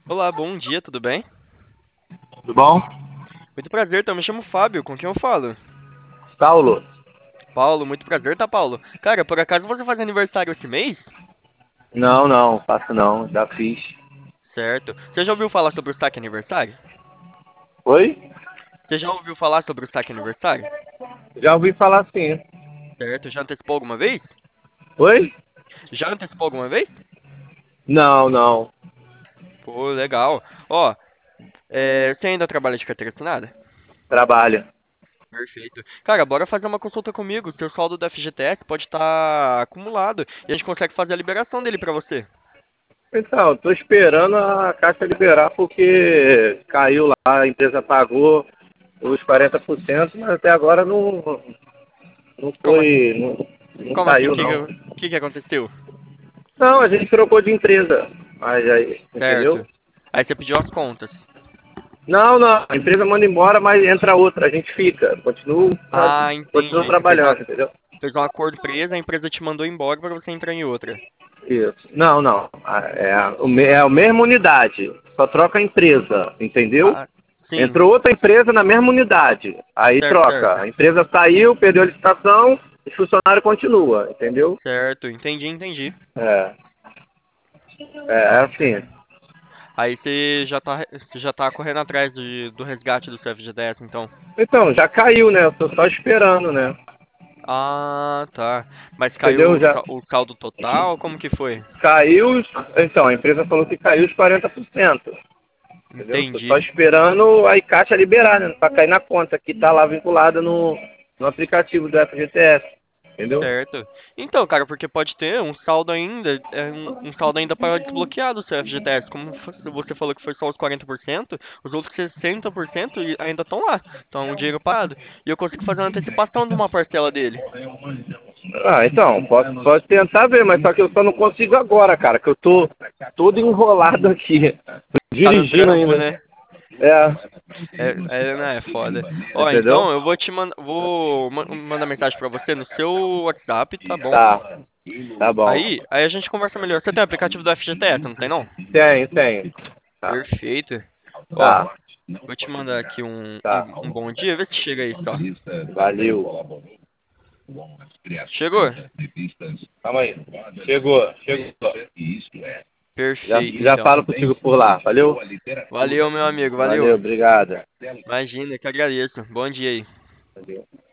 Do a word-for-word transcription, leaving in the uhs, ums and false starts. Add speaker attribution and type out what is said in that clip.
Speaker 1: Olá, bom dia, tudo bem?
Speaker 2: Tudo bom?
Speaker 1: Muito prazer, então me chamo Fábio, com quem eu falo?
Speaker 2: Paulo?
Speaker 1: Paulo, muito prazer, tá, Paulo? Cara, por acaso você faz aniversário esse mês?
Speaker 2: Não, não, faço não, já fiz.
Speaker 1: Certo. Você já ouviu falar sobre o saque aniversário?
Speaker 2: Oi?
Speaker 1: Você já ouviu falar sobre o saque aniversário?
Speaker 2: Já ouvi falar sim.
Speaker 1: Certo, já antecipou alguma vez?
Speaker 2: Oi?
Speaker 1: Já antecipou alguma vez?
Speaker 2: Não, não,
Speaker 1: Pô, legal. Ó, é, você ainda trabalha de carteira assinada?
Speaker 2: trabalho.
Speaker 1: Perfeito. Cara, bora fazer uma consulta comigo. Seu saldo da F G T S pode estar acumulado e a gente consegue fazer a liberação dele pra você.
Speaker 2: Então, estou esperando a Caixa liberar porque caiu lá, a empresa pagou os quarenta por cento, mas até agora não, não
Speaker 1: Como assim?
Speaker 2: foi, não, não
Speaker 1: Como assim? O
Speaker 2: saiu
Speaker 1: que,
Speaker 2: não.
Speaker 1: que, que que aconteceu?
Speaker 2: Não, a gente trocou de empresa, mas aí, entendeu?
Speaker 1: Certo. Aí você pediu as contas.
Speaker 2: Não, não, a empresa manda embora, mas entra outra, a gente fica, continua,
Speaker 1: Ah,
Speaker 2: continua
Speaker 1: entendi. Você fez uma,
Speaker 2: trabalhando, entendeu?
Speaker 1: fez um acordo presa, a empresa te mandou embora pra você entrar em outra.
Speaker 2: Isso. Não, não. Ah, É a, o me- é a mesma unidade, só troca a empresa, entendeu?
Speaker 1: Ah, sim.
Speaker 2: Entrou outra empresa na mesma unidade, aí
Speaker 1: Certo,
Speaker 2: troca.
Speaker 1: certo.
Speaker 2: A empresa saiu, perdeu a licitação, o funcionário continua, entendeu?
Speaker 1: Certo, entendi, entendi.
Speaker 2: É, é, é assim.
Speaker 1: Aí você já tá, você já tá correndo atrás de- do resgate do seu F G T S, então.
Speaker 2: Então, já caiu, né? Eu tô só esperando, né?
Speaker 1: Ah, tá. Mas caiu
Speaker 2: Entendeu?
Speaker 1: o,
Speaker 2: Já
Speaker 1: sa- o saldo total? Como que foi?
Speaker 2: caiu, os- então, a empresa falou que caiu os quarenta por cento, entendeu? Tô
Speaker 1: Entendi.
Speaker 2: só esperando a Caixa liberar, né? Pra cair na conta que tá lá vinculada no, no aplicativo do F G T S, entendeu?
Speaker 1: Certo. Então, cara, porque pode ter um saldo ainda, é, um, um saldo ainda para desbloquear do seu F G T S. Como f- você falou que foi só os quarenta por cento, os outros sessenta por cento e- ainda estão lá. Então, um dinheiro parado. E eu consigo fazer uma antecipação de uma parcela dele.
Speaker 2: Ah, então, pode, pode tentar ver, mas só que eu só não consigo agora, cara, que eu tô todo enrolado aqui,
Speaker 1: Tá no
Speaker 2: dirigindo
Speaker 1: trampo,
Speaker 2: ainda.
Speaker 1: né?
Speaker 2: É,
Speaker 1: É, é, não, é foda. Ó,
Speaker 2: entendeu?
Speaker 1: então eu vou te mandar, vou ma- mandar mensagem pra você no seu WhatsApp, tá bom?
Speaker 2: Tá, tá bom.
Speaker 1: Aí, aí a gente conversa melhor. Você tem o aplicativo do F G T S, não tem não?
Speaker 2: Tem, tem. Tá,
Speaker 1: Perfeito. Ó,
Speaker 2: tá,
Speaker 1: vou te mandar aqui um,
Speaker 2: tá.
Speaker 1: um, um bom dia, vê se chega aí só.
Speaker 2: Valeu.
Speaker 1: Chegou?
Speaker 2: Calma aí. Chegou, chegou. Já,
Speaker 1: Perfeito,
Speaker 2: já
Speaker 1: então.
Speaker 2: falo contigo por lá, valeu?
Speaker 1: Valeu, meu amigo,
Speaker 2: Valeu,
Speaker 1: valeu.
Speaker 2: obrigado.
Speaker 1: Imagina, que agradeço. Bom dia aí.
Speaker 2: Valeu.